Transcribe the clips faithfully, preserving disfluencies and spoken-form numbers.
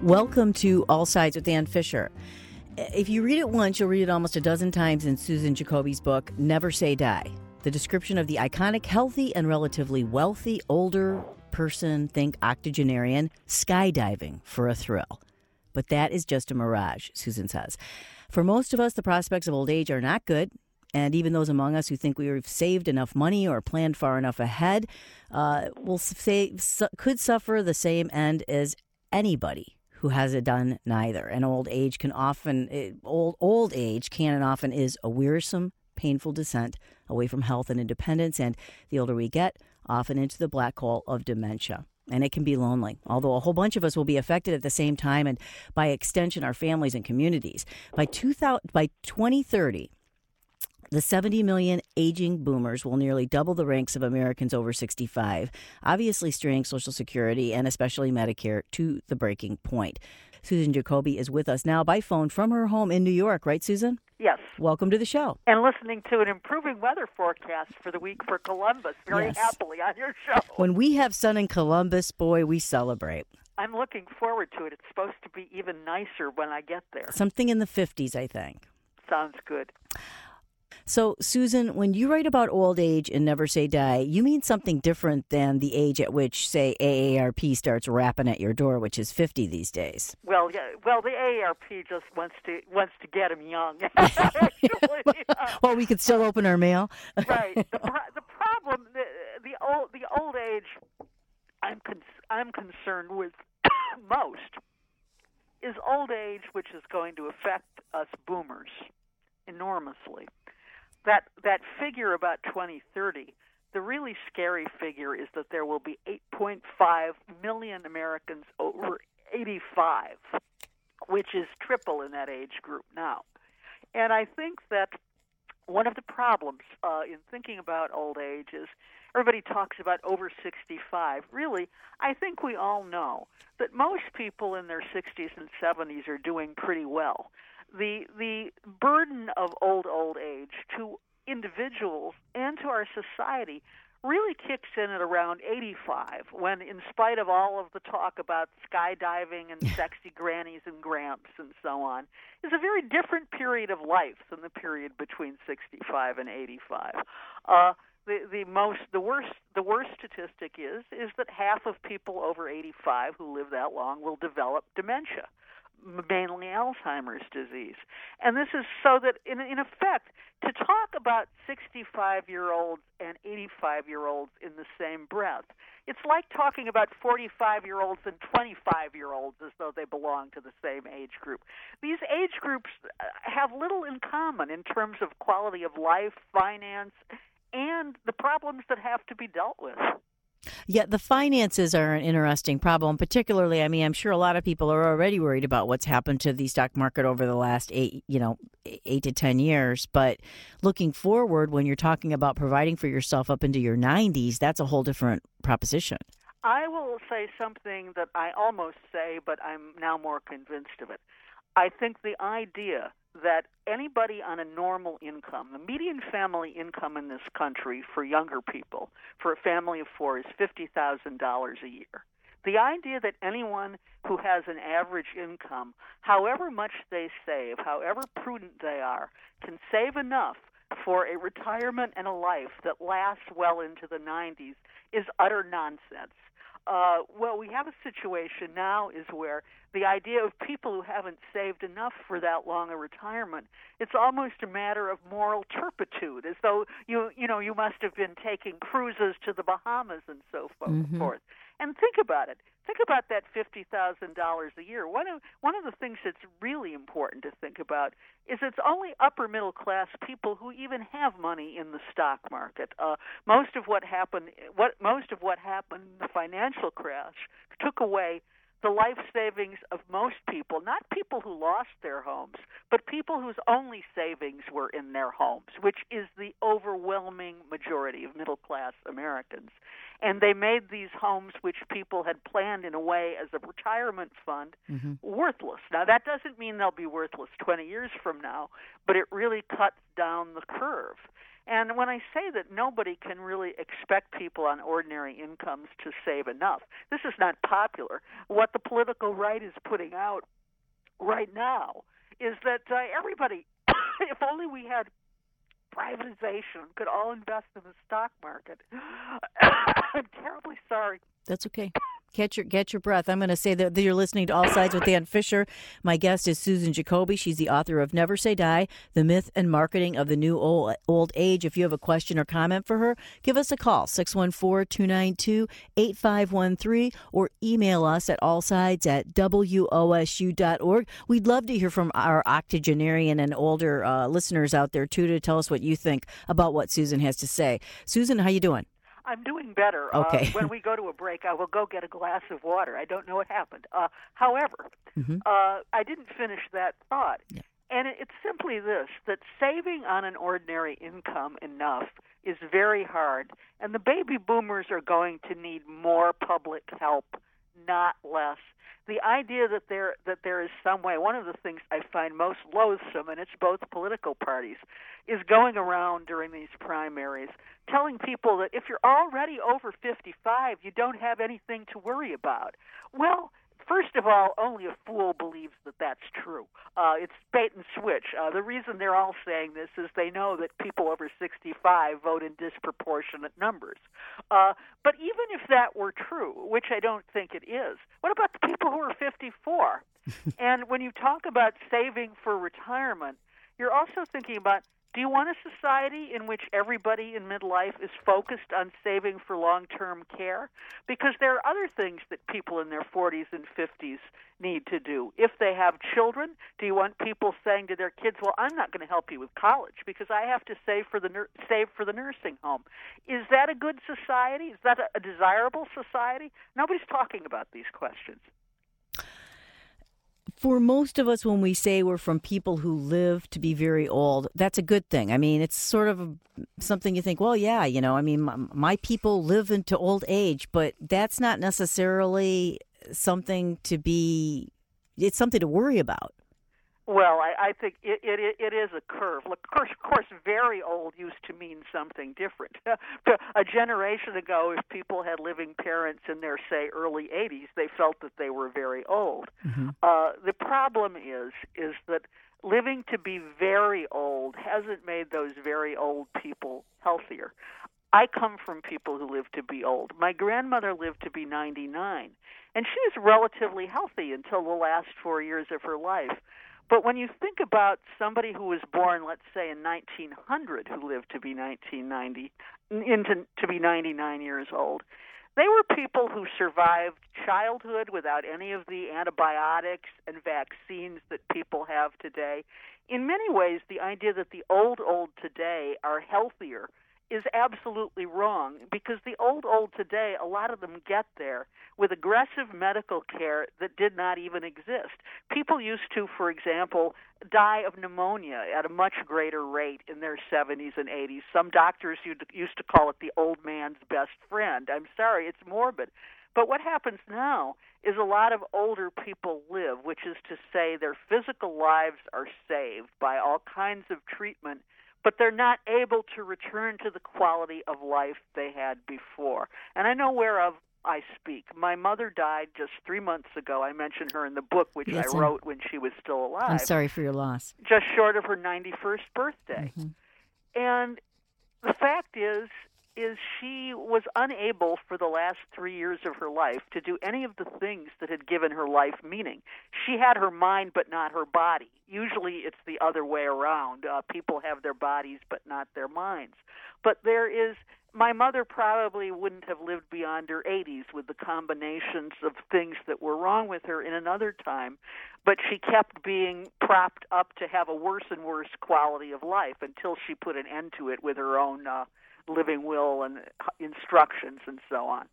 Welcome to All Sides with Ann Fisher. If you read it once, you'll read it almost a dozen times in Susan Jacoby's book, Never Say Die. The description of the iconic, healthy, and relatively wealthy older person, think octogenarian, skydiving for a thrill. But that is just a mirage, Susan says. For most of us, the prospects of old age are not good. And even those among us who think we've saved enough money or planned far enough ahead uh, will say su- could suffer the same end as anybody who has it done neither. And old age can often, it, old old age can and often is a wearisome, painful descent away from health and independence. And the older we get, often into the black hole of dementia. And it can be lonely, although a whole bunch of us will be affected at the same time, and by extension, our families and communities. By two thousand, by twenty thirty, the seventy million aging boomers will nearly double the ranks of Americans over sixty-five, obviously straining Social Security and especially Medicare to the breaking point. Susan Jacoby is with us now by phone from her home in New York, right, Susan? Yes. Welcome to the show. And listening to an improving weather forecast for the week for Columbus very Yes. happily on your show. When we have sun in Columbus, boy, we celebrate. I'm looking forward to it. It's supposed to be even nicer when I get there. Something in the fifties, I think. Sounds good. So, Susan, when you write about old age and Never Say Die, you mean something different than the age at which, say, A A R P starts rapping at your door, which is fifty these days. Well, yeah. Well, the A A R P just wants to wants to get him young. Actually, Well, we could still open our mail. right. The, pro- the problem, the, the old the old age, I'm con- I'm concerned with most is old age, which is going to affect us boomers enormously. That that figure about twenty thirty, the really scary figure is that there will be eight point five million Americans over eighty-five, which is triple in that age group now. And I think that one of the problems uh, in thinking about old age is everybody talks about over sixty-five. Really, I think we all know that most people in their sixties and seventies are doing pretty well. The the burden of old, old age to individuals and to our society really kicks in at around eighty-five, when in spite of all of the talk about skydiving and sexy grannies and gramps and so on, is a very different period of life than the period between sixty-five and eighty-five. Uh, the the most the worst the worst statistic is is that half of people over eighty-five who live that long will develop dementia, mainly Alzheimer's disease. And this is so that, in, in effect, to talk about sixty-five-year-olds and eighty-five-year-olds in the same breath, it's like talking about forty-five-year-olds and twenty-five-year-olds as though they belong to the same age group. These age groups have little in common in terms of quality of life, finance, and the problems that have to be dealt with. Yeah, the finances are an interesting problem, particularly, I mean, I'm sure a lot of people are already worried about what's happened to the stock market over the last eight, you know, eight to ten years. But looking forward, when you're talking about providing for yourself up into your nineties, that's a whole different proposition. I will say something that I almost say, but I'm now more convinced of it. I think the idea that anybody on a normal income, the median family income in this country for younger people, for a family of four, is fifty thousand dollars a year. The idea that anyone who has an average income, however much they save, however prudent they are, can save enough for a retirement and a life that lasts well into the nineties is utter nonsense. Uh, well, we have a situation now is where the idea of people who haven't saved enough for that long a retirement, it's almost a matter of moral turpitude, as though you you know you must have been taking cruises to the Bahamas and so forth. Mm-hmm. And think about it. Think about that fifty thousand dollars a year. One of one of the things that's really important to think about is it's only upper middle class people who even have money in the stock market. Uh, most of what happened, what most of what happened in the financial crash took away the life savings of most people, not people who lost their homes, but people whose only savings were in their homes, which is the overwhelming majority of middle-class Americans. And they made these homes, which people had planned in a way as a retirement fund, mm-hmm. worthless. Now, that doesn't mean they'll be worthless twenty years from now, but it really cuts down the curve. And when I say that nobody can really expect people on ordinary incomes to save enough, this is not popular. What the political right is putting out right now is that uh, everybody, if only we had privatization, could all invest in the stock market. I'm terribly sorry. That's okay. Catch your, get your breath. I'm going to say that you're listening to All Sides with Dan Fisher. My guest is Susan Jacoby. She's the author of Never Say Die, The Myth and Marketing of the New Old, Old Age. If you have a question or comment for her, give us a call, six one four, two nine two, eight five one three, or email us at allsides at W O S U dot org. We'd love to hear from our octogenarian and older uh, listeners out there, too, to tell us what you think about what Susan has to say. Susan, how you doing? I'm doing better. Okay. Uh, when we go to a break, I will go get a glass of water. I don't know what happened. Uh, however, mm-hmm. uh, I didn't finish that thought. Yeah. And it, it's simply this, that saving on an ordinary income enough is very hard. And the baby boomers are going to need more public help, not less. The idea that there that there is some way, one of the things I find most loathsome, and it's both political parties, is going around during these primaries telling people that if you're already over fifty-five, you don't have anything to worry about. Well, first of all, only a fool believes that that's true. Uh, it's bait and switch. Uh, the reason they're all saying this is they know that people over sixty-five vote in disproportionate numbers. Uh, but even if that were true, which I don't think it is, what about the people who are fifty-four? And when you talk about saving for retirement, you're also thinking about, do you want a society in which everybody in midlife is focused on saving for long-term care? Because there are other things that people in their forties and fifties need to do. If they have children, do you want people saying to their kids, well, I'm not going to help you with college because I have to save for the nur- save for the nursing home? Is that a good society? Is that a, a desirable society? Nobody's talking about these questions. For most of us, when we say we're from people who live to be very old, that's a good thing. I mean, it's sort of a, something you think, well, yeah, you know, I mean, my, my people live into old age, but that's not necessarily something to be, it's something to worry about. Well, I, I think it, it it is a curve. Look, of course, of course, very old used to mean something different. A generation ago, if people had living parents in their, say, early eighties, they felt that they were very old. Mm-hmm. Uh, the problem is is that living to be very old hasn't made those very old people healthier. I come from people who live to be old. My grandmother lived to be ninety-nine, and she was relatively healthy until the last four years of her life. But when you think about somebody who was born, let's say, in nineteen hundred, who lived to be nineteen ninety, into to be ninety-nine years old, they were people who survived childhood without any of the antibiotics and vaccines that people have today. In many ways, the idea that the old, old today are healthier is absolutely wrong, because the old, old today, a lot of them get there with aggressive medical care that did not even exist. People used to, for example, die of pneumonia at a much greater rate in their seventies and eighties. Some doctors used to call it the old man's best friend. I'm sorry, it's morbid. But what happens now is a lot of older people live, which is to say their physical lives are saved by all kinds of treatment, but they're not able to return to the quality of life they had before. And I know whereof I speak. My mother died just three months ago. I mentioned her in the book, which yes, I wrote when she was still alive. I'm sorry for your loss. Just short of her ninety-first birthday. Mm-hmm. And the fact is, is she was unable for the last three years of her life to do any of the things that had given her life meaning. She had her mind but not her body. Usually it's the other way around. Uh, people have their bodies but not their minds. But there is, my mother probably wouldn't have lived beyond her eighties with the combinations of things that were wrong with her in another time, but she kept being propped up to have a worse and worse quality of life until she put an end to it with her own uh, living will and instructions and so on.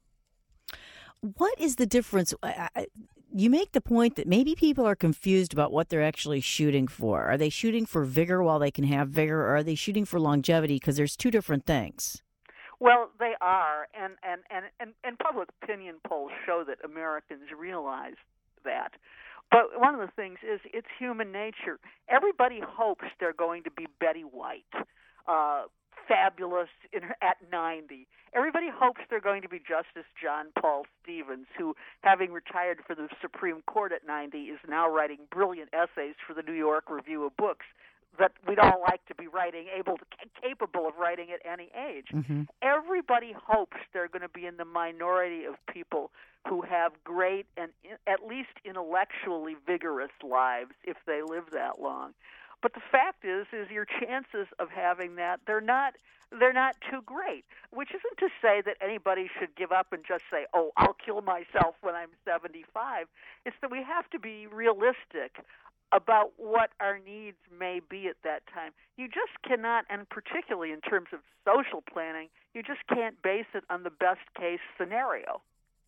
What is the difference? You make the point that maybe people are confused about what they're actually shooting for. Are they shooting for vigor while they can have vigor, or are they shooting for longevity? Because there's two different things. Well, they are, and, and, and, and, and public opinion polls show that Americans realize that. But one of the things is it's human nature. Everybody hopes they're going to be Betty White. Uh, fabulous in, at ninety. Everybody hopes they're going to be Justice John Paul Stevens, who, having retired from the Supreme Court at ninety, is now writing brilliant essays for the New York Review of Books that we'd all like to be writing, able to, capable of writing at any age. Mm-hmm. Everybody hopes they're going to be in the minority of people who have great and at least intellectually vigorous lives if they live that long. But the fact is, is your chances of having that, they're not they're not too great, which isn't to say that anybody should give up and just say, oh, I'll kill myself when I'm seventy-five. It's that we have to be realistic about what our needs may be at that time. You just cannot, and particularly in terms of social planning, you just can't base it on the best case scenario.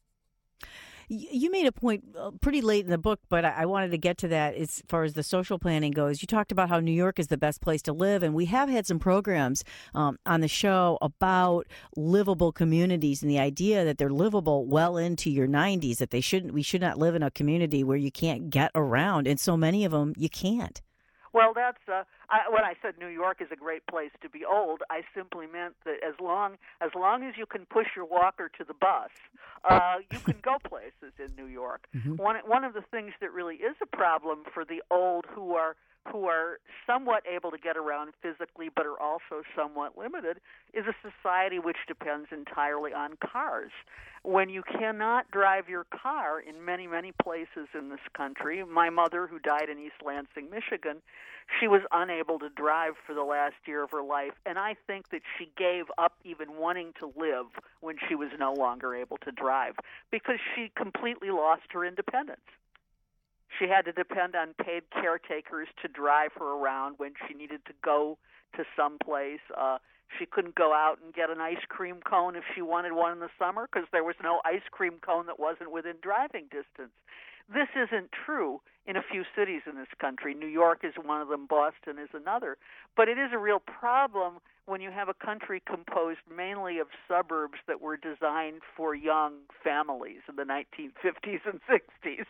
You made a point pretty late in the book, but I wanted to get to that as far as the social planning goes. You talked about how New York is the best place to live, and we have had some programs um, on the show about livable communities and the idea that they're livable well into your nineties, that they shouldn't, we should not live in a community where you can't get around, and so many of them you can't. Well, that's uh, I, when I said New York is a great place to be old, I simply meant that as long as long as you can push your walker to the bus, uh, you can go places in New York. Mm-hmm. One one of the things that really is a problem for the old who are who are somewhat able to get around physically but are also somewhat limited is a society which depends entirely on cars. When you cannot drive your car in many, many places in this country, my mother, who died in East Lansing, Michigan, she was unable to drive for the last year of her life, and I think that she gave up even wanting to live when she was no longer able to drive because she completely lost her independence. She had to depend on paid caretakers to drive her around when she needed to go to some place. Uh, she couldn't go out and get an ice cream cone if she wanted one in the summer because there was no ice cream cone that wasn't within driving distance. This isn't true in a few cities in this country. New York is one of them, Boston is another. But it is a real problem when you have a country composed mainly of suburbs that were designed for young families in the nineteen fifties and sixties.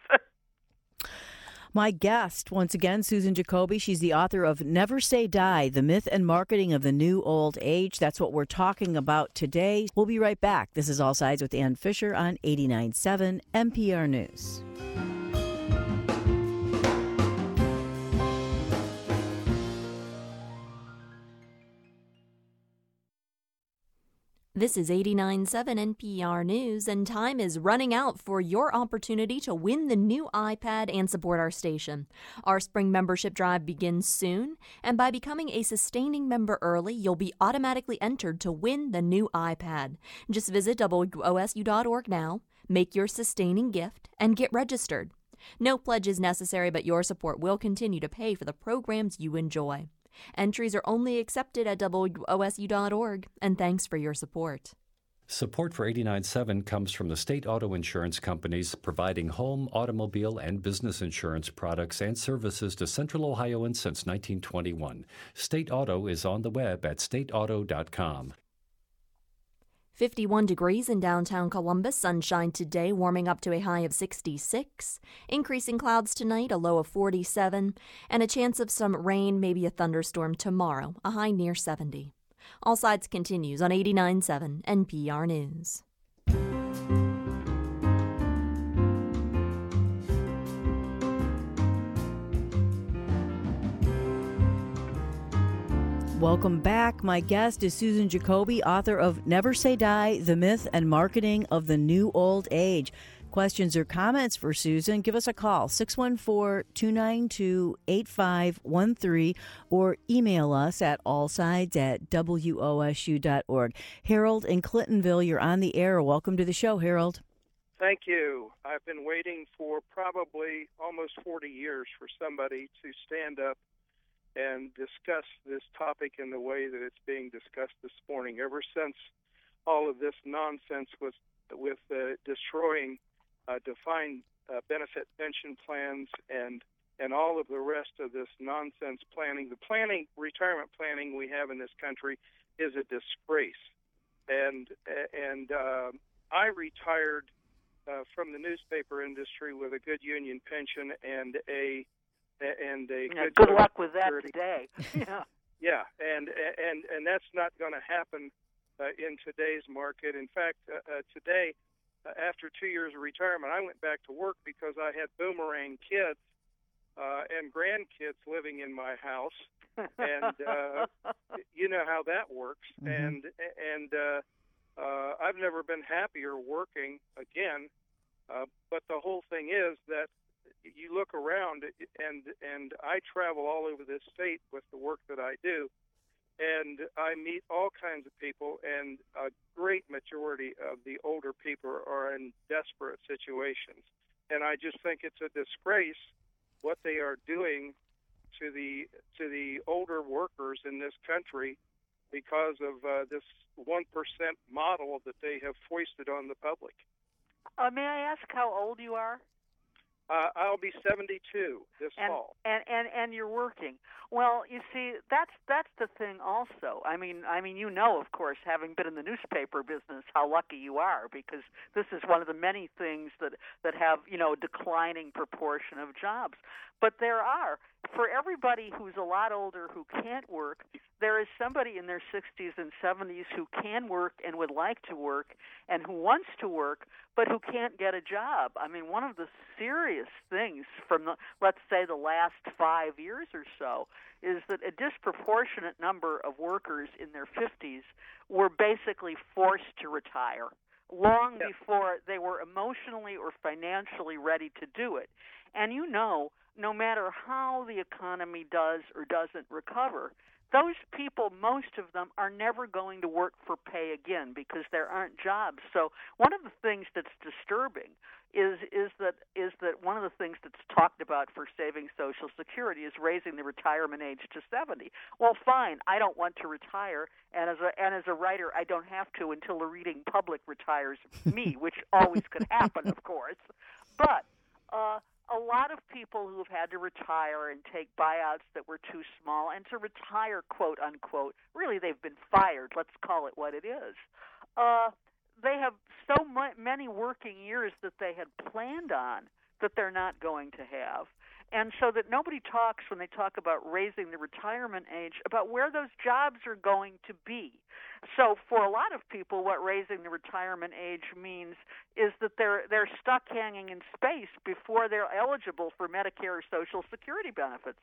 My guest, once again, Susan Jacoby. She's the author of Never Say Die, The Myth and Marketing of the New Old Age. That's what we're talking about today. We'll be right back. This is All Sides with Ann Fisher on eighty-nine point seven N P R News. This is eighty-nine point seven N P R News, and time is running out for your opportunity to win the new iPad and support our station. Our spring membership drive begins soon, and by becoming a sustaining member early, you'll be automatically entered to win the new iPad. Just visit W O S U dot org now, make your sustaining gift, and get registered. No pledge is necessary, but your support will continue to pay for the programs you enjoy. Entries are only accepted at W O S U dot org, and thanks for your support. Support for eighty-nine point seven comes from the state auto insurance companies providing home, automobile, and business insurance products and services to Central Ohioans since nineteen twenty-one. State Auto is on the web at state auto dot com. fifty-one degrees in downtown Columbus, sunshine today, warming up to a high of sixty-six. Increasing clouds tonight, a low of forty-seven, and a chance of some rain, maybe a thunderstorm tomorrow, a high near seventy. All Sides continues on eighty-nine point seven N P R News. Welcome back. My guest is Susan Jacoby, author of Never Say Die, The Myth and Marketing of the New Old Age. Questions or comments for Susan, give us a call, six one four, two nine two, eight five one three, or email us at allsides at W O S U dot org. Harold in Clintonville, you're on the air. Welcome to the show, Harold. Thank you. I've been waiting for probably almost forty years for somebody to stand up and discuss this topic in the way that it's being discussed this morning. Ever since all of this nonsense was with uh, destroying uh, defined uh, benefit pension plans and and all of the rest of this nonsense planning, the planning, retirement planning we have in this country is a disgrace. And and uh, I retired uh, from the newspaper industry with a good union pension and a And a yeah, good, good luck with that today. Yeah. Yeah, and and and that's not going to happen uh, in today's market. In fact, uh, uh, today, uh, after two years of retirement, I went back to work because I had boomerang kids uh, and grandkids living in my house, and uh, you know how that works. Mm-hmm. And and uh, uh, I've never been happier working again. Uh, but the whole thing is that you look around, and and I travel all over this state with the work that I do, and I meet all kinds of people, and a great majority of the older people are in desperate situations. And I just think it's a disgrace what they are doing to the to the older workers in this country because of uh, this one percent model that they have foisted on the public. Uh, may I ask how old you are? Uh, I'll be seventy-two this and, fall. And, and and you're working. Well, you see, that's that's the thing also. I mean, I mean, you know, of course, having been in the newspaper business, how lucky you are, because this is one of the many things that, that have, you know, a declining proportion of jobs. But there are, for everybody who's a lot older who can't work, there is somebody in their sixties and seventies who can work and would like to work and who wants to work, but who can't get a job. I mean, one of the serious things from, the, let's say, the last five years or so is that a disproportionate number of workers in their fifties were basically forced to retire long yeah. before they were emotionally or financially ready to do it. And you know, no matter how the economy does or doesn't recover, those people, most of them, are never going to work for pay again because there aren't jobs. So one of the things that's disturbing is is that is that one of the things that's talked about for saving Social Security is raising the retirement age to seventy. Well, fine, I don't want to retire, and as a and as a writer, I don't have to until the reading public retires me, which always could happen, of course. But uh, a lot of people who have had to retire and take buyouts that were too small, and to retire, quote unquote, really they've been fired. Let's call it what it is. Uh, they have so mu- many working years that they had planned on that they're not going to have. And so that nobody talks, when they talk about raising the retirement age, about where those jobs are going to be. So for a lot of people, what raising the retirement age means is that they're they're stuck hanging in space before they're eligible for Medicare or Social Security benefits.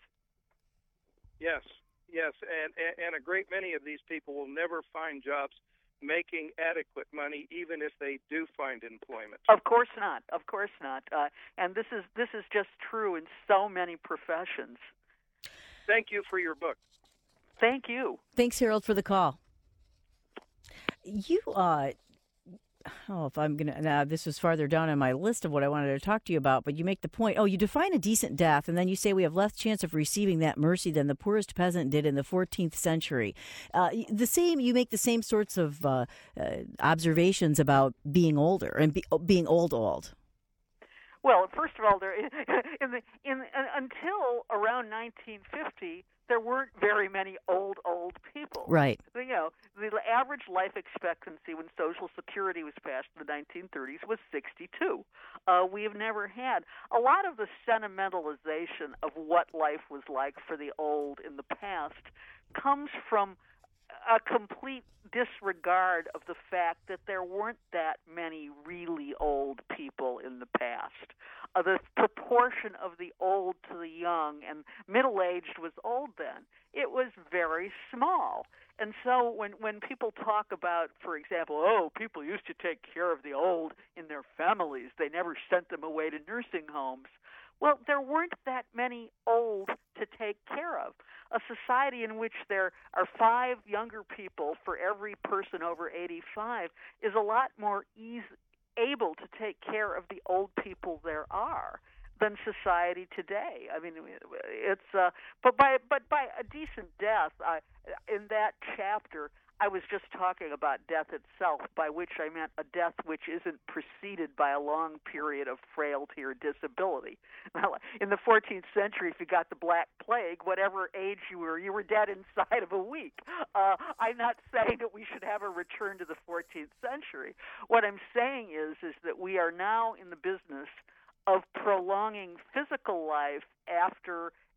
Yes, yes, and, and a great many of these people will never find jobs making adequate money, even if they do find employment. Of course not. Of course not. Uh, and this is this is just true in so many professions. Thank you for your book. Thank you. Thanks, Harold, for the call. You, uh, oh, if I'm going to, now this was farther down on my list of what I wanted to talk to you about, but you make the point, oh, you define a decent death, and then you say we have less chance of receiving that mercy than the poorest peasant did in the fourteenth century. Uh, the same, you make the same sorts of uh, uh, observations about being older and be, being old, old. Well, first of all, there in the in uh, until around nineteen fifty, there weren't very many old old people. Right. You know, the average life expectancy when Social Security was passed in the nineteen thirties was sixty-two. Uh, we have never had a lot of the sentimentalization of what life was like for the old in the past comes from a complete disregard of the fact that there weren't that many really old people in the past. Uh, the proportion of the old to the young and middle-aged was old then. It was very small. And so when, when people talk about, for example, oh, people used to take care of the old in their families, they never sent them away to nursing homes. Well, there weren't that many old to take care of. A society in which there are five younger people for every person over eighty-five is a lot more easy, able to take care of the old people there are than society today. I mean, it's uh, but by but by a decent death, uh, in that chapter, I was just talking about death itself, by which I meant a death which isn't preceded by a long period of frailty or disability. Well, in the fourteenth century, if you got the Black Plague, whatever age you were, you were dead inside of a week. Uh, I'm not saying that we should have a return to the fourteenth century. What I'm saying is, is that we are now in the business of prolonging physical life after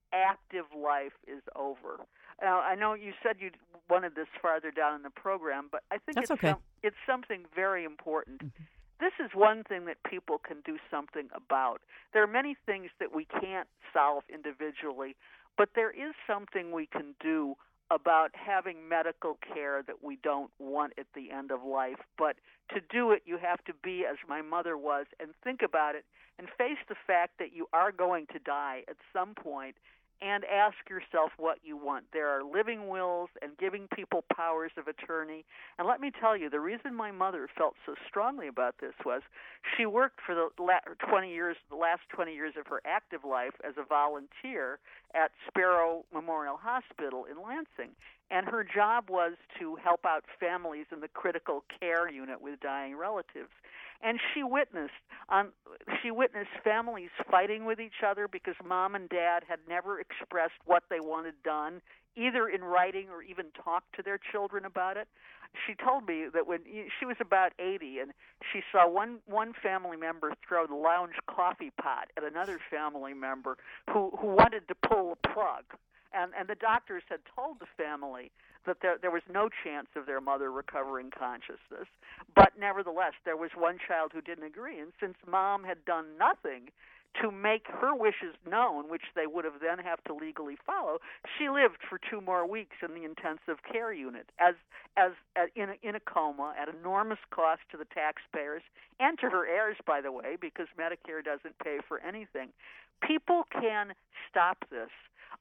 active life is over. Now, I know you said you wanted this farther down in the program, but I think That's it's, okay. some, it's something very important. Mm-hmm. This is one thing that people can do something about. There are many things that we can't solve individually, but there is something we can do about having medical care that we don't want at the end of life. But to do it, you have to be as my mother was and think about it and face the fact that you are going to die at some point and ask yourself what you want. There are living wills and giving people powers of attorney. And let me tell you, the reason my mother felt so strongly about this was she worked for the twenty years, the last twenty years of her active life as a volunteer at Sparrow Memorial Hospital in Lansing. And her job was to help out families in the critical care unit with dying relatives. And she witnessed um, she witnessed families fighting with each other because mom and dad had never expressed what they wanted done, either in writing or even talked to their children about it. She told me that when she was about eighty and she saw one, one family member throw the lounge coffee pot at another family member who, who wanted to pull the plug. And, and the doctors had told the family that there, there was no chance of their mother recovering consciousness. But nevertheless, there was one child who didn't agree. And since mom had done nothing to make her wishes known, which they would have then have to legally follow, she lived for two more weeks in the intensive care unit as as, as in, a, in a coma at enormous cost to the taxpayers and to her heirs, by the way, because Medicare doesn't pay for anything. People can stop this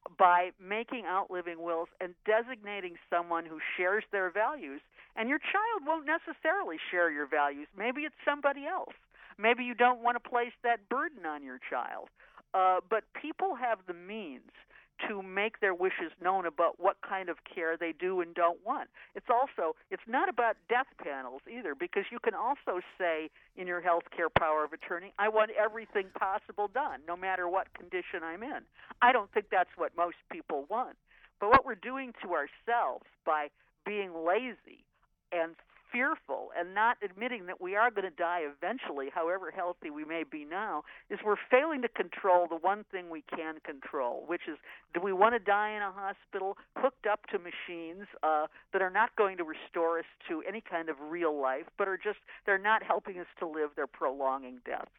by making out living wills and designating someone who shares their values. And your child won't necessarily share your values. Maybe it's somebody else. Maybe you don't want to place that burden on your child. Uh, but people have the means to make their wishes known about what kind of care they do and don't want. It's also, it's not about death panels either, because you can also say in your health care power of attorney, I want everything possible done, no matter what condition I'm in. I don't think that's what most people want. But what we're doing to ourselves by being lazy and fearful and not admitting that we are going to die eventually, however healthy we may be now, is we're failing to control the one thing we can control, which is, do we want to die in a hospital hooked up to machines uh, that are not going to restore us to any kind of real life, but are just, they're not helping us to live, they're prolonging death.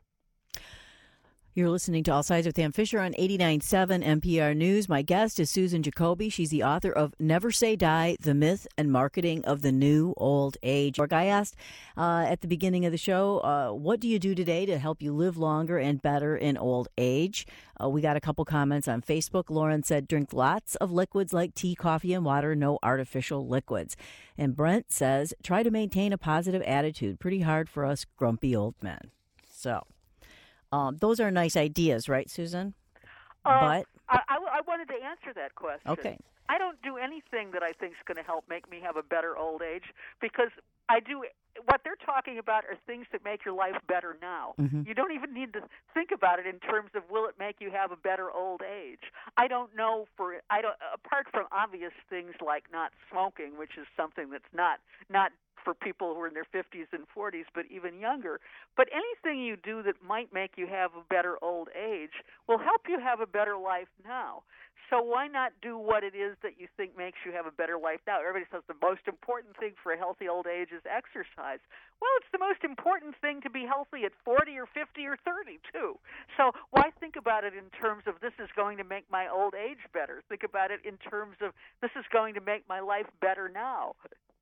You're listening to All Sides with Dan Fisher on eighty-nine point seven N P R News. My guest is Susan Jacoby. She's the author of Never Say Die, The Myth and Marketing of the New Old Age. I asked uh, at the beginning of the show, uh, what do you do today to help you live longer and better in old age? Uh, we got a couple comments on Facebook. Lauren said, drink lots of liquids like tea, coffee, and water, no artificial liquids. And Brent says, try to maintain a positive attitude. Pretty hard for us grumpy old men. So... Um, those are nice ideas, right, Susan? Uh, but I, I, I wanted to answer that question. Okay. I don't do anything that I think is going to help make me have a better old age, because I do what they're talking about are things that make your life better now. Mm-hmm. You don't even need to think about it in terms of will it make you have a better old age. I don't know for I don't apart from obvious things like not smoking, which is something that's not not for people who are in their fifties and forties, but even younger. But anything you do that might make you have a better old age will help you have a better life now. So why not do what it is that you think makes you have a better life now? Everybody says the most important thing for a healthy old age is exercise. Well, it's the most important thing to be healthy at forty or fifty or thirty, too. So why think about it in terms of this is going to make my old age better? Think about it in terms of this is going to make my life better now.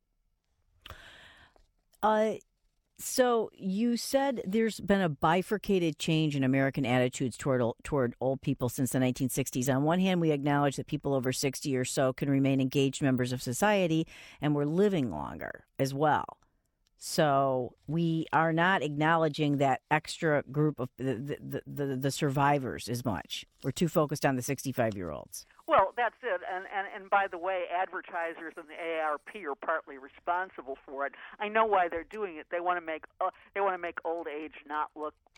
Uh, so you said there's been a bifurcated change in American attitudes toward toward old people since the nineteen sixties. On one hand, we acknowledge that people over sixty or so can remain engaged members of society, and we're living longer as well. So we are not acknowledging that extra group of the the, the, the survivors as much. We're too focused on the sixty-five-year-olds. Well, that's it. And, and and by the way, advertisers and the A A R P are partly responsible for it. I know why they're doing it. They want to make uh, they want to make old age not look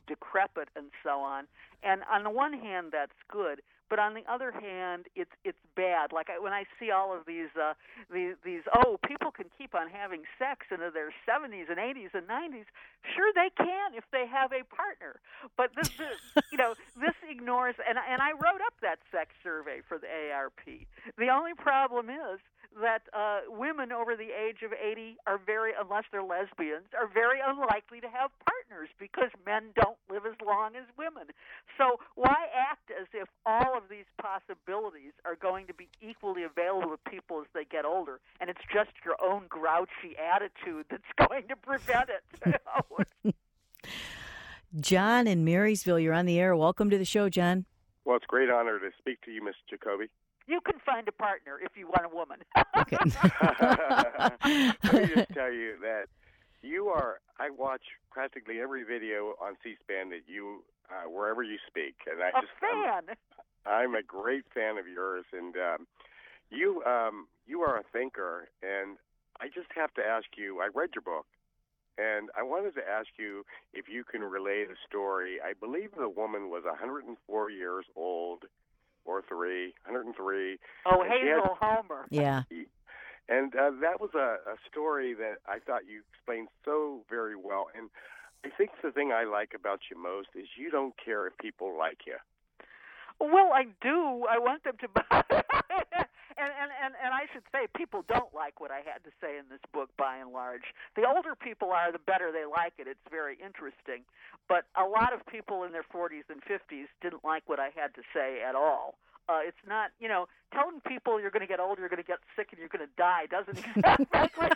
decrepit and so on. And on the one hand, that's good, but on the other hand, it's it's bad. Like I, when I see all of these uh, these these oh, people can keep on having sex into their seventies and eighties and nineties. Sure, they can if they have a partner. But this, this you know, this ignores. And and I wrote up that sex survey for the A A R P. The only problem is that uh, women over the age of eighty are very, unless they're lesbians, are very unlikely to have partners because men don't live as long as women. So why act as if all of these possibilities are going to be equally available to people as they get older, and it's just your own grouchy attitude that's going to prevent it? John in Marysville, you're on the air. Welcome to the show, John. Well, it's a great honor to speak to you, Miss Jacoby. You can find a partner if you want a woman. Okay. Let me just tell you that you are, I watch practically every video on C-SPAN that you, uh, wherever you speak. And I a just, fan. I'm, I'm a great fan of yours. And um, you, um, you are a thinker. And I just have to ask you, I read your book. And I wanted to ask you if you can relate a story. I believe the woman was one hundred four years old. Or three, one hundred three. Oh, Hazel Homer. Yeah. And uh, that was a, a story that I thought you explained so very well. And I think the thing I like about you most is you don't care if people like you. Well, I do. I want them to buy. and, and, and, and I should say, people don't like what I had to say in this book, by and large. The older people are, the better they like it. It's very interesting. But a lot of people in their forties and fifties didn't like what I had to say at all. Uh, it's not, you know, telling people you're going to get older, you're going to get sick, and you're going to die doesn't exactly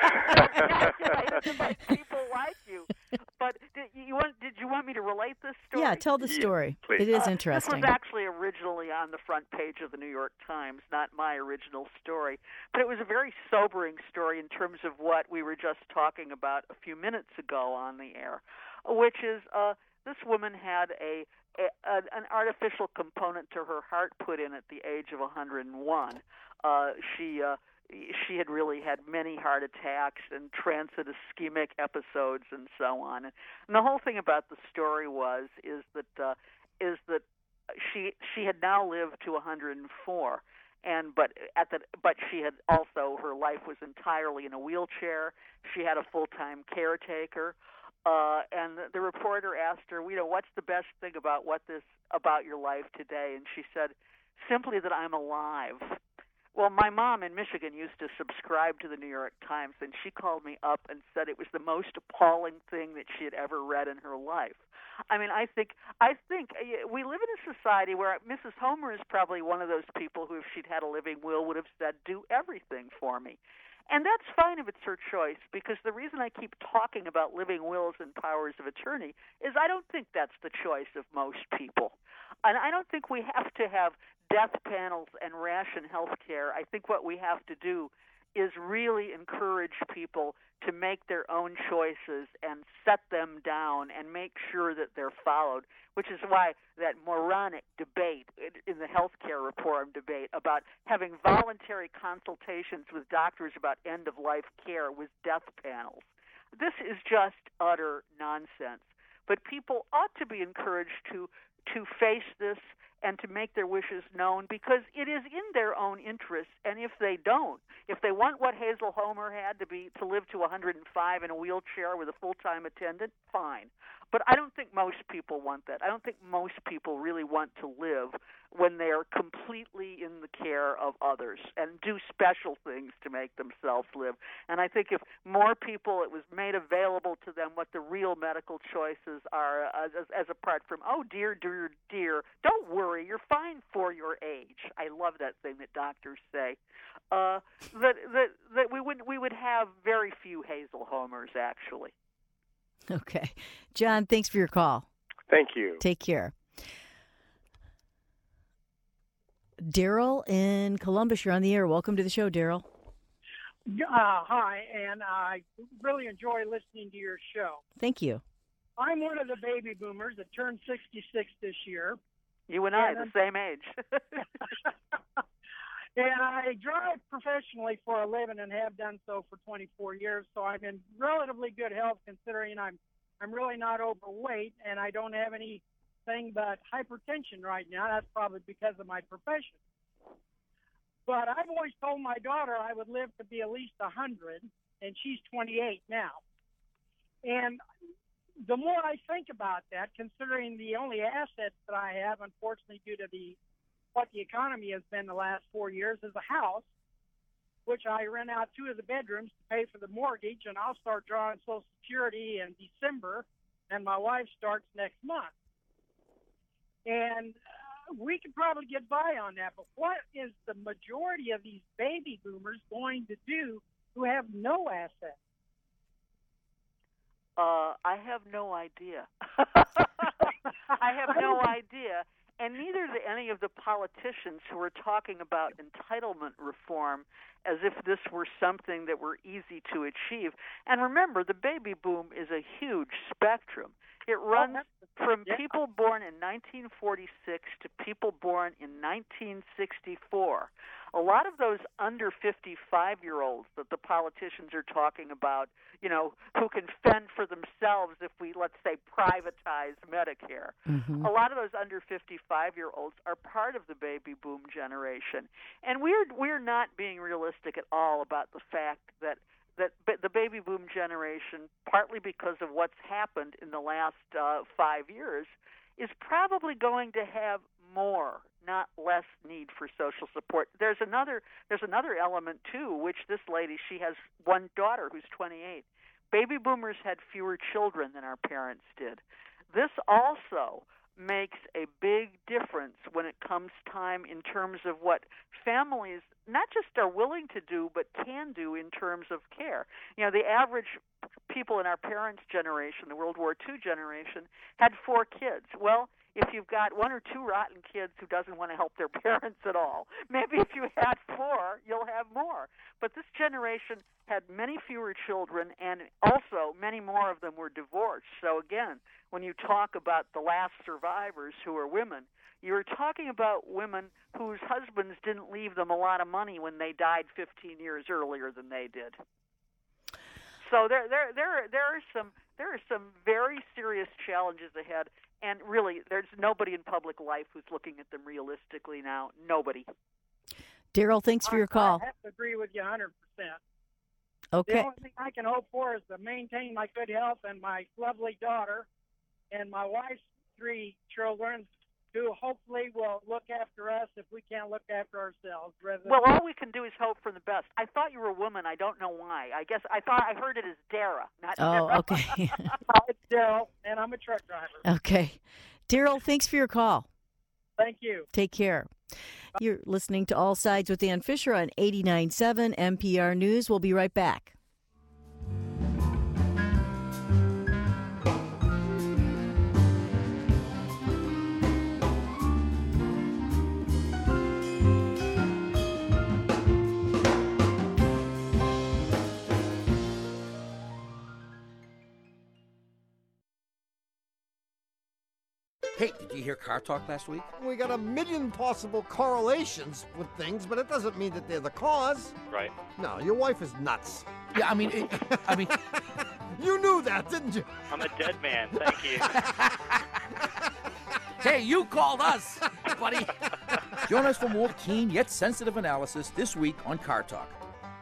make people like you. But did you want? Did you want me to relate this story? Yeah, tell the story. Yeah, it is uh, interesting. This was actually originally on the front page of the New York Times, not my original story. But it was a very sobering story in terms of what we were just talking about a few minutes ago on the air, which is uh, this woman had a, a, a an artificial component to her heart put in at the age of one hundred one. Uh, she uh, she had really had many heart attacks and transit ischemic episodes and so on. And the whole thing about the story was is that uh, is that she she had now lived to one hundred four. And but at the but she had also, her life was entirely in a wheelchair. She had a full-time caretaker. Uh, and the, the reporter asked her, you know, what's the best thing about what this about your life today? And she said, simply that I'm alive. Well, my mom in Michigan used to subscribe to the New York Times, and she called me up and said it was the most appalling thing that she had ever read in her life. I mean, I think I think we live in a society where Missus Homer is probably one of those people who, if she'd had a living will, would have said, do everything for me. And that's fine if it's her choice, because the reason I keep talking about living wills and powers of attorney is I don't think that's the choice of most people. And I don't think we have to have death panels and ration health care. I think what we have to do is really encourage people to make their own choices and set them down and make sure that they're followed, which is why that moronic debate in the health care reform debate about having voluntary consultations with doctors about end-of-life care with death panels. This is just utter nonsense. But people ought to be encouraged to to face this and to make their wishes known, because it is in their own interest. And if they don't, if they want what Hazel Homer had to be to live to one hundred five in a wheelchair with a full-time attendant, fine. But I don't think most people want that. I don't think most people really want to live when they are completely in the care of others and do special things to make themselves live. And I think if more people, it was made available to them what the real medical choices are, as, as apart from, oh, dear, dear, dear, don't worry, you're fine for your age. I love that thing that doctors say. Uh, that that that we would we would have very few Hazel Homers, actually. Okay. John, thanks for your call. Thank you. Take care. Daryl in Columbus, you're on the air. Welcome to the show, Daryl. Uh, hi, and I really enjoy listening to your show. Thank you. I'm one of the baby boomers that turned sixty-six this year. You and I, and the same age. And I drive professionally for a living and have done so for twenty-four years, so I'm in relatively good health considering I'm I'm really not overweight, and I don't have anything but hypertension right now. That's probably because of my profession. But I've always told my daughter I would live to be at least one hundred, and she's twenty-eight now. And the more I think about that, considering the only assets that I have, unfortunately, due to the what the economy has been the last four years, is a house, which I rent out two of the bedrooms to pay for the mortgage, and I'll start drawing Social Security in December, and my wife starts next month. And uh, we could probably get by on that, but what is the majority of these baby boomers going to do who have no assets? Uh, I have no idea. I have no idea. And neither do any of the politicians who are talking about entitlement reform as if this were something that were easy to achieve. And remember, the baby boom is a huge spectrum. It runs from people born in nineteen forty-six to people born in nineteen sixty-four. A lot of those under fifty-five-year-olds that the politicians are talking about, you know, who can fend for themselves if we, let's say, privatize Medicare. Mm-hmm. A lot of those under fifty-five-year-olds are part of the baby boom generation. And we're we're not being realistic at all about the fact that that the baby boom generation, partly because of what's happened in the last uh, five years, is probably going to have more, not less, need for social support. There's another there's another element too, which this lady, she has one daughter who's twenty-eight. Baby boomers had fewer children than our parents did. This also makes a big difference when it comes time in terms of what families not just are willing to do, but can do in terms of care. You know, the average people in our parents' generation, the World War Two generation, had four kids. Well, if you've got one or two rotten kids who doesn't want to help their parents at all, maybe if you had four, you'll have more. But this generation had many fewer children, and also many more of them were divorced. So again, when you talk about the last survivors who are women, you're talking about women whose husbands didn't leave them a lot of money when they died fifteen years earlier than they did. So there, there, there, there are some, there are some very serious challenges ahead, and really, there's nobody in public life who's looking at them realistically now. Nobody. Daryl, thanks for your call. I have to agree with you one hundred percent. Okay. The only thing I can hope for is to maintain my good health and my lovely daughter and my wife's three children, who hopefully will look after us if we can't look after ourselves. Well, all we can do is hope for the best. I thought you were a woman. I don't know why. I guess I thought I heard it as Dara, not Oh, Dara. okay. It's Daryl, and I'm a truck driver. Okay. Daryl, thanks for your call. Thank you. Take care. You're listening to All Sides with Dan Fisher on eighty-nine point seven N P R News. We'll be right back. Hey, did you hear Car Talk last week? We got a million possible correlations with things, but it doesn't mean that they're the cause. Right. No, your wife is nuts. Yeah, I mean, it, I mean... You knew that, didn't you? I'm a dead man, thank you. Hey, you called us, buddy. Join us for more keen yet sensitive analysis this week on Car Talk.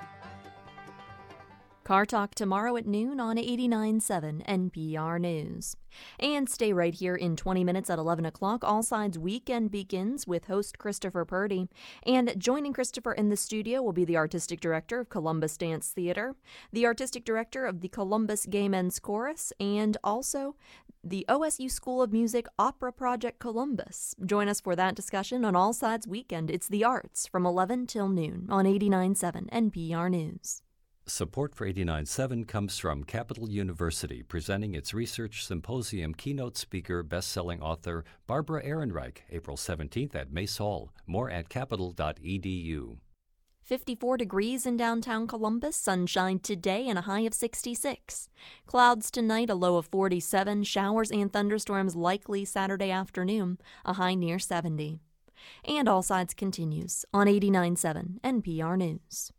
Car Talk tomorrow at noon on eighty-nine point seven N P R News. And stay right here in twenty minutes at eleven o'clock. All Sides Weekend begins with host Christopher Purdy. And joining Christopher in the studio will be the artistic director of Columbus Dance Theater, the artistic director of the Columbus Gay Men's Chorus, and also the O S U School of Music Opera Project Columbus. Join us for that discussion on All Sides Weekend. It's the arts from eleven till noon on eighty-nine point seven N P R News. Support for eighty-nine point seven comes from Capital University, presenting its Research Symposium keynote speaker, best-selling author Barbara Ehrenreich, April seventeenth at Mace Hall. More at capital dot e d u. fifty-four degrees in downtown Columbus, sunshine today and a high of sixty-six. Clouds tonight, a low of forty-seven, showers and thunderstorms likely Saturday afternoon, a high near seventy. And All Sides continues on eighty-nine point seven N P R News.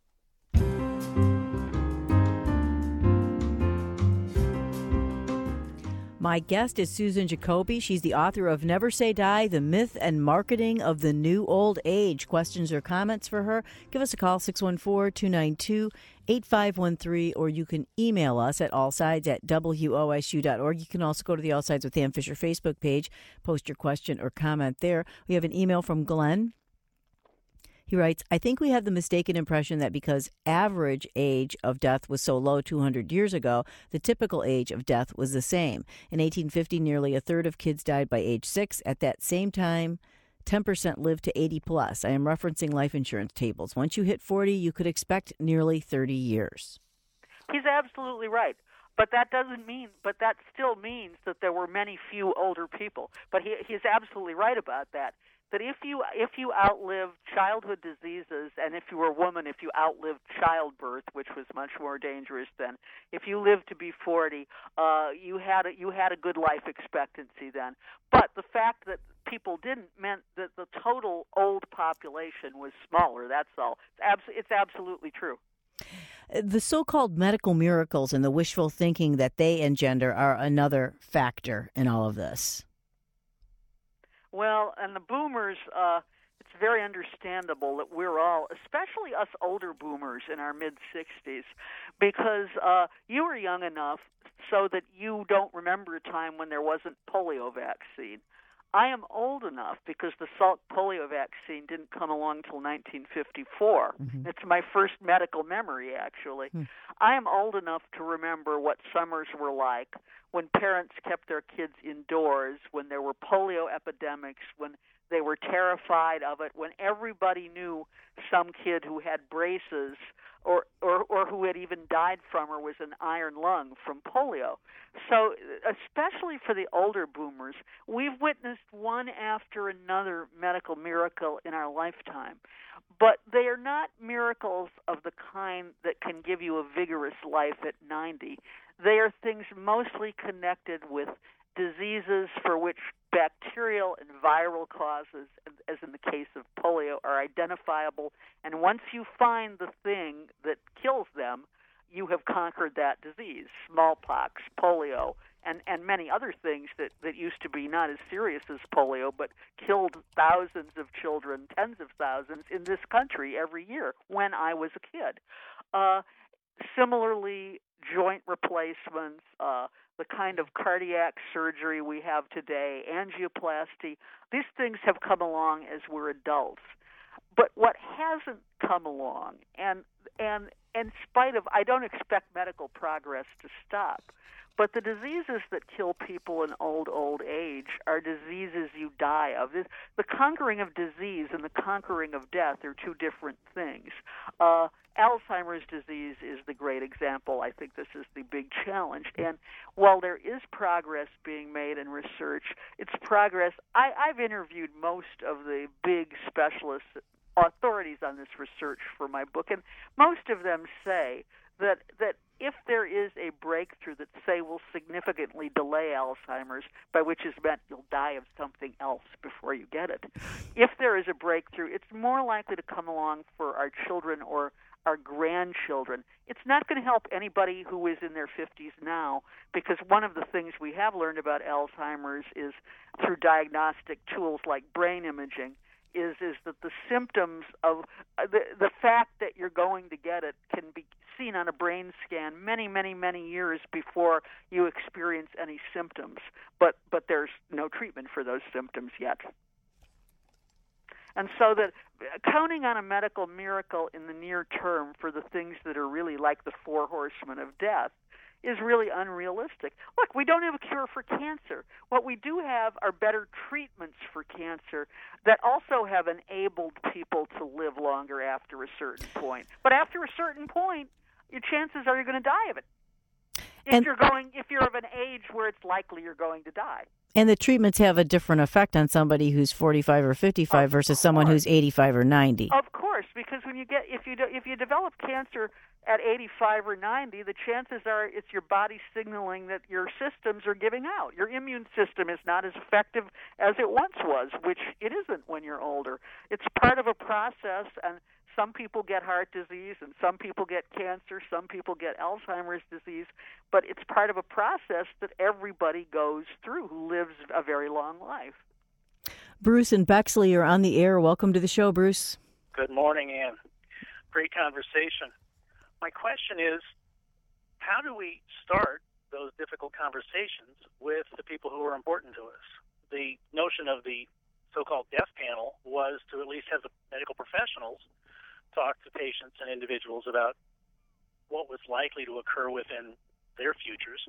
My guest is Susan Jacoby. She's the author of Never Say Die, The Myth and Marketing of the New Old Age. Questions or comments for her? Give us a call, six one four, two nine two, eight five one three, or you can email us at allsides at W O S U dot org. You can also go to the All Sides with Dan Fisher Facebook page, post your question or comment there. We have an email from Glenn. He writes, I think we have the mistaken impression that because average age of death was so low two hundred years ago, the typical age of death was the same. In eighteen fifty, nearly a third of kids died by age six. At that same time, ten percent lived to eighty plus. I am referencing life insurance tables. Once you hit forty, you could expect nearly thirty years. He's absolutely right. But that doesn't mean, but that still means that there were many few older people. But he, he's absolutely right about that. That if you if you outlived childhood diseases, and if you were a woman, if you outlived childbirth, which was much more dangerous then, if you lived to be forty, uh, you had a, you had a good life expectancy then. But the fact that people didn't meant that the total old population was smaller. That's all. It's, abs- it's absolutely true. The so-called medical miracles and the wishful thinking that they engender are another factor in all of this. Well, and the boomers, uh, it's very understandable that we're all, especially us older boomers in our mid-sixties, because uh, you were young enough so that you don't remember a time when there wasn't polio vaccine. I am old enough because the Salk polio vaccine didn't come along till nineteen fifty-four. Mm-hmm. It's my first medical memory, actually. Mm. I am old enough to remember what summers were like when parents kept their kids indoors, when there were polio epidemics, when they were terrified of it, when everybody knew some kid who had braces or, or, or who had even died from or was an iron lung from polio. So especially for the older boomers, we've witnessed one after another medical miracle in our lifetime. But they are not miracles of the kind that can give you a vigorous life at ninety. They are things mostly connected with diseases for which bacterial and viral causes, as in the case of polio, are identifiable. And once you find the thing that kills them, you have conquered that disease, smallpox, polio, and, and many other things that, that used to be not as serious as polio, but killed thousands of children, tens of thousands in this country every year when I was a kid. Uh, similarly, joint replacements, uh, the kind of cardiac surgery we have today, angioplasty, these things have come along as we're adults. But what hasn't come along, and and in spite of, I don't expect medical progress to stop, but the diseases that kill people in old, old age are diseases you die of. The conquering of disease and the conquering of death are two different things. Uh, Alzheimer's disease is the great example. I think this is the big challenge. And while there is progress being made in research, it's progress. I, I've interviewed most of the big specialists, authorities on this research for my book, and most of them say that that if there is a breakthrough that, say, will significantly delay Alzheimer's, by which is meant you'll die of something else before you get it, if there is a breakthrough, it's more likely to come along for our children or our grandchildren. It's not going to help anybody who is in their fifties now, because one of the things we have learned about Alzheimer's is through diagnostic tools like brain imaging, is is that the symptoms of uh, the the fact that you're going to get it can be seen on a brain scan many, many, many years before you experience any symptoms. But but there's no treatment for those symptoms yet. And so that counting on a medical miracle in the near term for the things that are really like the four horsemen of death is really unrealistic. Look, we don't have a cure for cancer. What we do have are better treatments for cancer that also have enabled people to live longer after a certain point. But after a certain point, your chances are you're going to die of it. If and, you're going, if you're of an age where it's likely you're going to die. And the treatments have a different effect on somebody who's forty-five or fifty-five of versus course. someone who's eighty-five or ninety. Of course, because when you get if you do, if you develop cancer at eighty-five or ninety, the chances are it's your body signaling that your systems are giving out. Your immune system is not as effective as it once was, which it isn't when you're older. It's part of a process, and some people get heart disease, and some people get cancer, some people get Alzheimer's disease, but it's part of a process that everybody goes through who lives a very long life. Bruce and Bexley are on the air. Welcome to the show, Bruce. Good morning, Ann. Great conversation. My question is, how do we start those difficult conversations with the people who are important to us? The notion of the so-called death panel was to at least have the medical professionals talk to patients and individuals about what was likely to occur within their futures.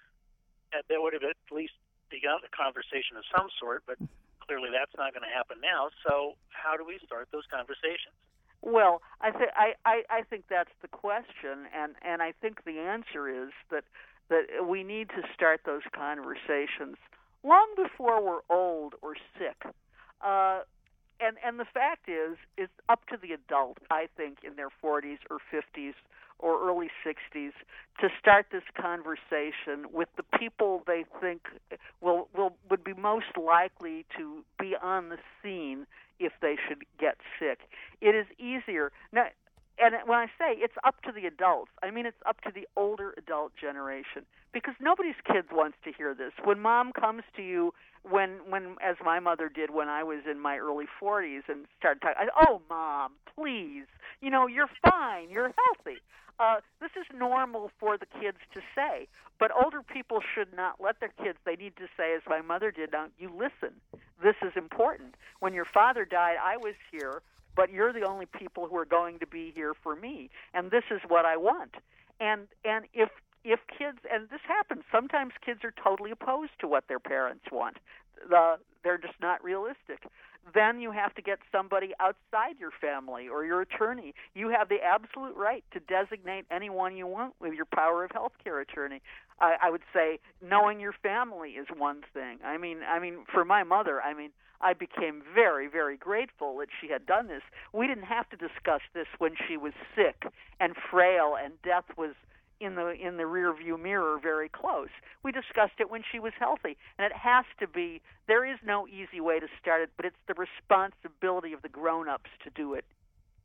And that would have at least begun a conversation of some sort, but clearly that's not going to happen now. So how do we start those conversations? Well, I, th- I, I, I think that's the question, and, and I think the answer is that that we need to start those conversations long before we're old or sick. Uh, and and the fact is, it's up to the adult, I think, in their forties or fifties or early sixties to start this conversation with the people they think will will would be most likely to be on the scene if they should get sick. It is easier now. And when I say it's up to the adults, I mean it's up to the older adult generation, because nobody's kids wants to hear this. When mom comes to you, when, when as my mother did when I was in my early forties and started talking, oh, Mom, please, you know, you're fine, you're healthy. Uh, this is normal for the kids to say, but older people should not let their kids, they need to say, as my mother did, now, you listen, this is important. When your father died, I was here, but you're the only people who are going to be here for me, and this is what I want. And and if if kids, and this happens, sometimes kids are totally opposed to what their parents want. The, they're just not realistic. Then you have to get somebody outside your family or your attorney. You have the absolute right to designate anyone you want with your power of health care attorney. I, I would say knowing your family is one thing. I mean, I mean, for my mother, I mean, I became very, very grateful that she had done this. We didn't have to discuss this when she was sick and frail and death was in the in the rearview mirror very close. We discussed it when she was healthy. And it has to be, there is no easy way to start it, but it's the responsibility of the grown-ups to do it.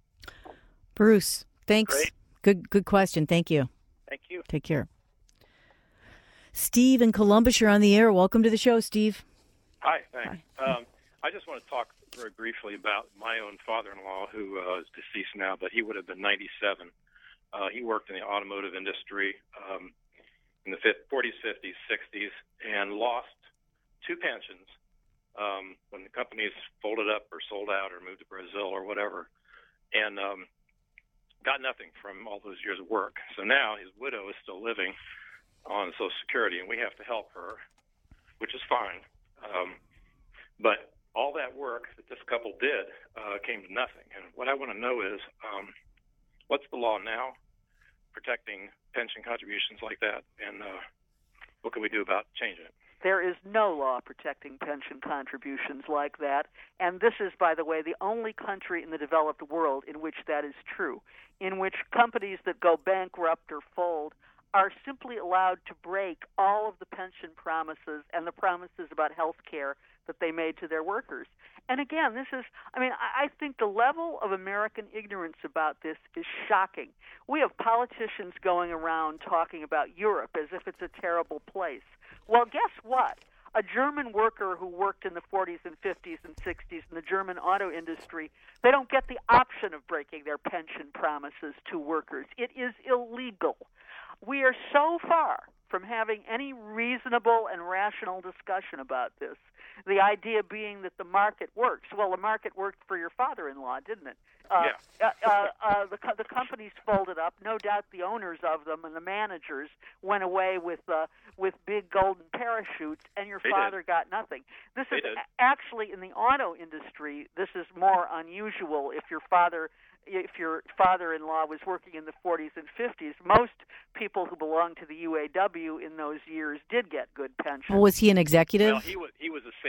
Bruce, thanks. Great. Good good question. Thank you. Thank you. Take care. Steve in Columbus, you're on the air. Welcome to the show, Steve. Hi, thanks. Hi. Um, I just want to talk very briefly about my own father-in-law, who uh, is deceased now, but he would have been ninety-seven. Uh, he worked in the automotive industry um, in the forties, fifties, sixties, and lost two pensions um, when the companies folded up or sold out or moved to Brazil or whatever, and um, got nothing from all those years of work. So now his widow is still living on Social Security, and we have to help her, which is fine. Um, but all that work that this couple did uh, came to nothing. And what I want to know is, um, what's the law now protecting pension contributions like that, and uh, what can we do about changing it? There is no law protecting pension contributions like that, and this is, by the way, the only country in the developed world in which that is true, in which companies that go bankrupt or fold are simply allowed to break all of the pension promises and the promises about health care that they made to their workers. And again, this is, I mean, I think the level of American ignorance about this is shocking. We have politicians going around talking about Europe as if it's a terrible place. Well, guess what? A German worker who worked in the forties and fifties and sixties in the German auto industry, they don't get the option of breaking their pension promises to workers. It is illegal. We are so far from having any reasonable and rational discussion about this. The idea being that the market works. Well, the market worked for your father-in-law, didn't it? Uh, yeah. uh, uh, uh, the, the companies folded up. No doubt the owners of them and the managers went away with uh, with big golden parachutes, and your they father did. got nothing. This they is did. actually in the auto industry. This is more unusual. If your father, if your father-in-law was working in the forties and fifties, most people who belonged to the U A W in those years did get good pensions. Well, was he an executive? Well, he was he was a salesman.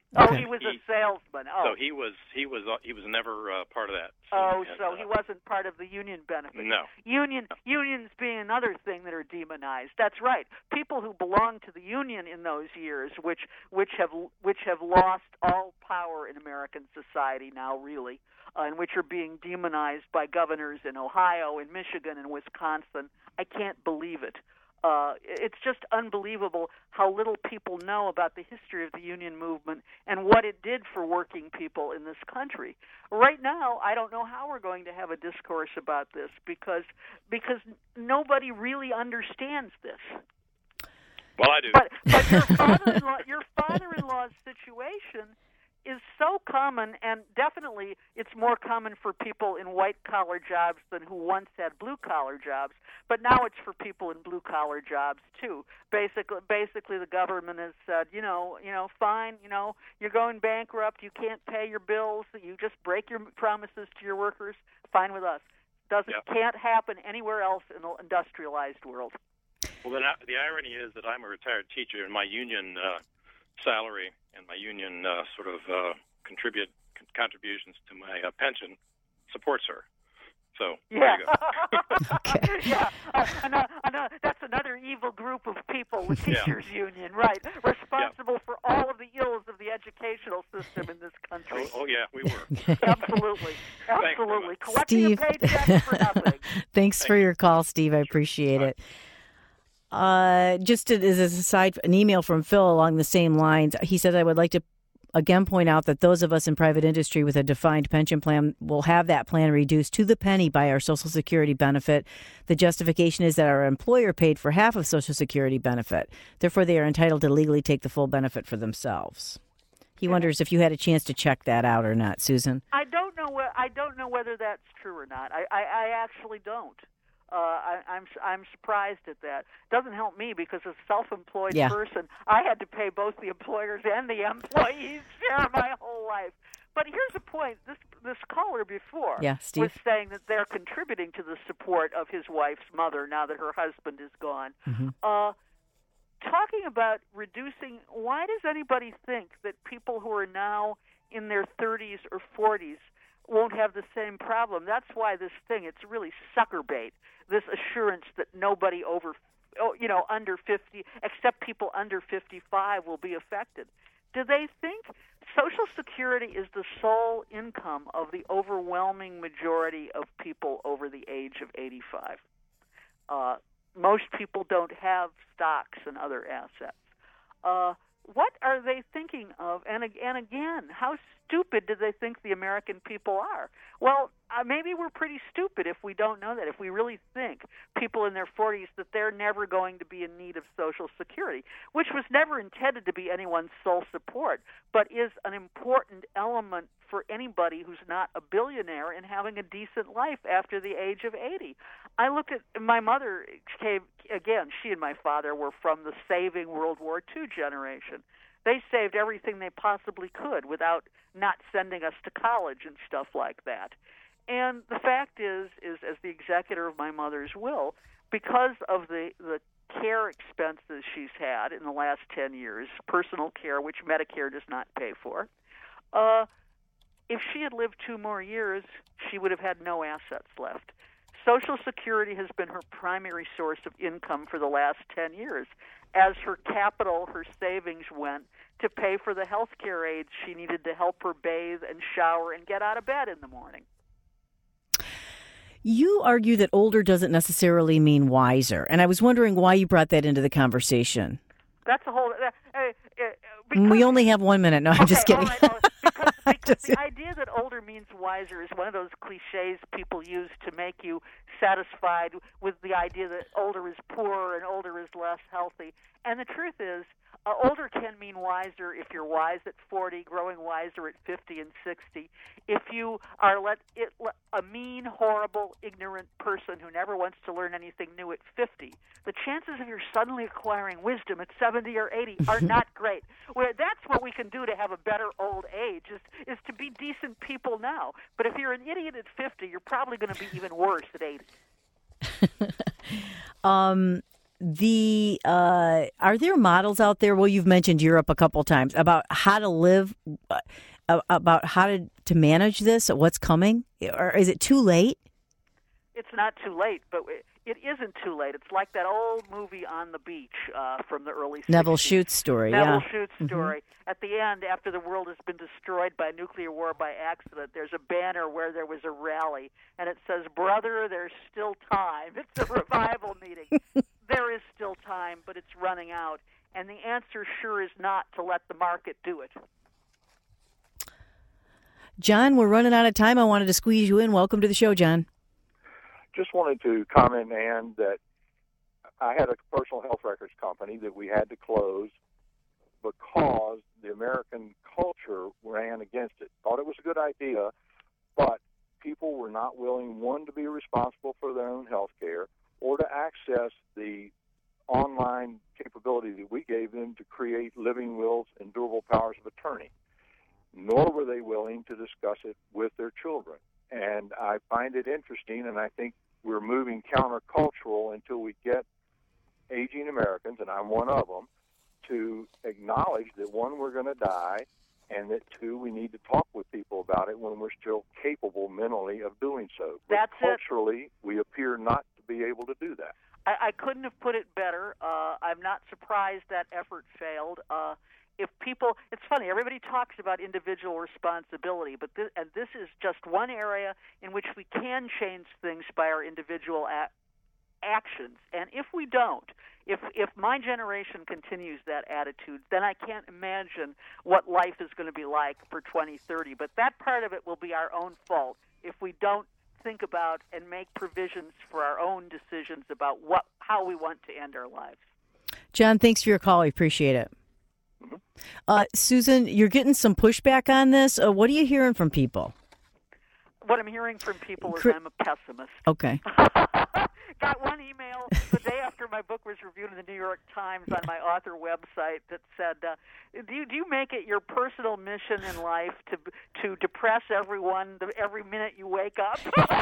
Oh, Okay. he was a He- salesman. Oh, So he was he was uh, he was never uh, part of that. oh, And, so uh, he wasn't part of the union benefit. No. Union unions being another thing that are demonized. That's right. People who belonged to the union in those years, which which have which have lost all power in American society now, really, uh, and which are being demonized by governors in Ohio, in Michigan, and Wisconsin. I can't believe it. Uh, it's just unbelievable how little people know about the history of the union movement and what it did for working people in this country. Right now, I don't know how we're going to have a discourse about this because because nobody really understands this. Well, I do. But, but your father-in-law, your father-in-law's situation is so common, and definitely it's more common for people in white-collar jobs than who once had blue-collar jobs. But now it's for people in blue-collar jobs too. Basically, basically, the government has said, you know, you know, fine, you know, you're going bankrupt, you can't pay your bills, you just break your promises to your workers. Fine with us. Doesn't Yeah. can't happen anywhere else in the industrialized world. Well, then, uh, the irony is that I'm a retired teacher, and my union uh, salary and my union uh, sort of uh, contribute contributions to my uh, pension supports her. So Yeah, there you go. Okay. yeah. Uh, another, another, that's another evil group of people, the Yeah. teachers' union, right? Responsible for all of the ills of the educational system in this country. Oh, oh yeah, we were. Absolutely, very absolutely. much. Collecting Steve. a paycheck for nothing. Thanks for your call, Steve. I appreciate it. Uh, just as a aside, an email from Phil along the same lines. He said, I would like to again point out that those of us in private industry with a defined pension plan will have that plan reduced to the penny by our Social Security benefit. The justification is that our employer paid for half of Social Security benefit. Therefore, they are entitled to legally take the full benefit for themselves. He wonders if you had a chance to check that out or not, Susan. I don't know. Wh- I don't know whether that's true or not. I, I, I actually don't. Uh, I, I'm I'm surprised at that. Doesn't help me because as a self-employed Yeah. person, I had to pay both the employers and the employees share my whole life. But here's the point: this this caller before Yeah, Steve. was saying that they're contributing to the support of his wife's mother now that her husband is gone. Mm-hmm. Uh, talking about reducing, why does anybody think that people who are now in their thirties or forties won't have the same problem? That's why this thing, it's really sucker bait, this assurance that nobody over, oh, you know, under fifty, except people under fifty-five will be affected. Do they think Social Security is the sole income of the overwhelming majority of people over the age of eighty-five? Uh, most people don't have stocks and other assets. Uh, what are they thinking of? And, and again, how stupid do they think the American people are? Well, uh, maybe we're pretty stupid if we don't know that, if we really think people in their forties that they're never going to be in need of Social Security, which was never intended to be anyone's sole support, but is an important element for anybody who's not a billionaire in having a decent life after the age of eighty. I look at my mother, came, again, she and my father were from the saving World War Two generation. They saved everything they possibly could without not sending us to college and stuff like that. And the fact is, is as the executor of my mother's will, because of the, the care expenses she's had in the last ten years, personal care, which Medicare does not pay for, uh, if she had lived two more years, she would have had no assets left. Social Security has been her primary source of income for the last ten years. As her capital, her savings went to pay for the health care aids she needed to help her bathe and shower and get out of bed in the morning. You argue that older doesn't necessarily mean wiser, and I was wondering why you brought that into the conversation. That's a whole... Uh, uh, because, we only have one minute. No, I'm okay, just kidding. All right, all right. Because, because the idea that older means wiser is one of those cliches people use to make you satisfied with the idea that older is poorer and older is less healthy. And the truth is, uh, older can mean wiser if you're wise at forty, growing wiser at fifty and sixty. If you are let it, a mean, horrible, ignorant person who never wants to learn anything new at fifty, the chances of your suddenly acquiring wisdom at seventy or eighty are not great. Well, that's what we can do to have a better old age, is, is to be decent people now. But if you're an idiot at fifty, you're probably going to be even worse at eighty. um, the uh, are there models out there? Well, you've mentioned Europe a couple times about how to live, uh, about how to, to manage this. What's coming, or is it too late? It's not too late, but it isn't too late. It's like that old movie On the Beach uh, from the early sixties. Neville Shute's story. Neville yeah. Shute's story. Mm-hmm. At the end, after the world has been destroyed by nuclear war by accident, there's a banner where there was a rally, and it says, "Brother, there's still time." It's a revival meeting. There is still time, but it's running out. And the answer sure is not to let the market do it. John, we're running out of time. I wanted to squeeze you in. Welcome to the show, John. Just wanted to comment, Ann, that I had a personal health records company that we had to close because the American culture ran against it. Thought it was a good idea, but people were not willing, one, to be responsible for their own health care, or to access the online capability that we gave them to create living wills and durable powers of attorney. Nor were they willing to discuss it with their children. And I find it interesting, and I think we're moving countercultural until we get aging Americans, and I'm one of them, to acknowledge that, one, we're going to die, and that, two, we need to talk with people about it when we're still capable mentally of doing so. But That's culturally, it. we appear not to be able to do that. I, I couldn't have put it better. Uh, I'm not surprised that effort failed. Uh, if people, it's funny, everybody talks about individual responsibility, but this, and this is just one area in which we can change things by our individual a- actions. And if we don't, if if my generation continues that attitude, then I can't imagine what life is going to be like for twenty thirty. But that part of it will be our own fault if we don't think about and make provisions for our own decisions about what how we want to end our lives. John, thanks for your call. We appreciate it. Uh, Susan, you're getting some pushback on this. Uh, what are you hearing from people? What I'm hearing from people is Cri- I'm a pessimist. Okay. Got one email the day after my book was reviewed in the New York Times on my author website that said, uh, do you, do you make it your personal mission in life to to depress everyone the, every minute you wake up?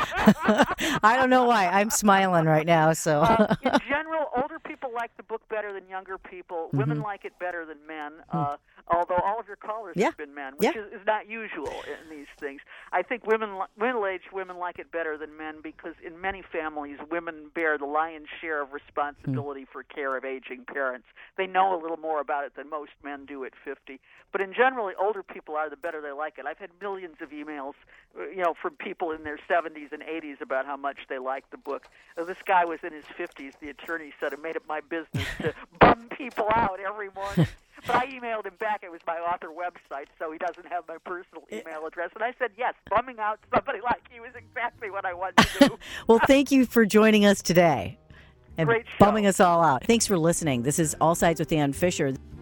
I don't know why. I'm smiling right now. So, uh, in general, older people like the book better than younger people. Mm-hmm. Women like it better than men, uh, although all of your callers yeah. have been men, which yeah. is, is not usual in these things. I think women, middle-aged women like it better than men because in many families, women bear the lion's share of responsibility mm. for care of aging parents. They know a little more about it than most men do at fifty. But in general, the older people are, the better they like it. I've had millions of emails, you know, from people in their seventies and eighties about how much they like the book. Uh, this guy was in his fifties. The attorney said it made it my business to bum people out every morning. But I emailed him back. It was my author website, so he doesn't have my personal email address. And I said, yes, bumming out somebody like you is exactly what I want to do. Well, thank you for joining us today and Great show. bumming us all out. Thanks for listening. This is All Sides with Ann Fisher.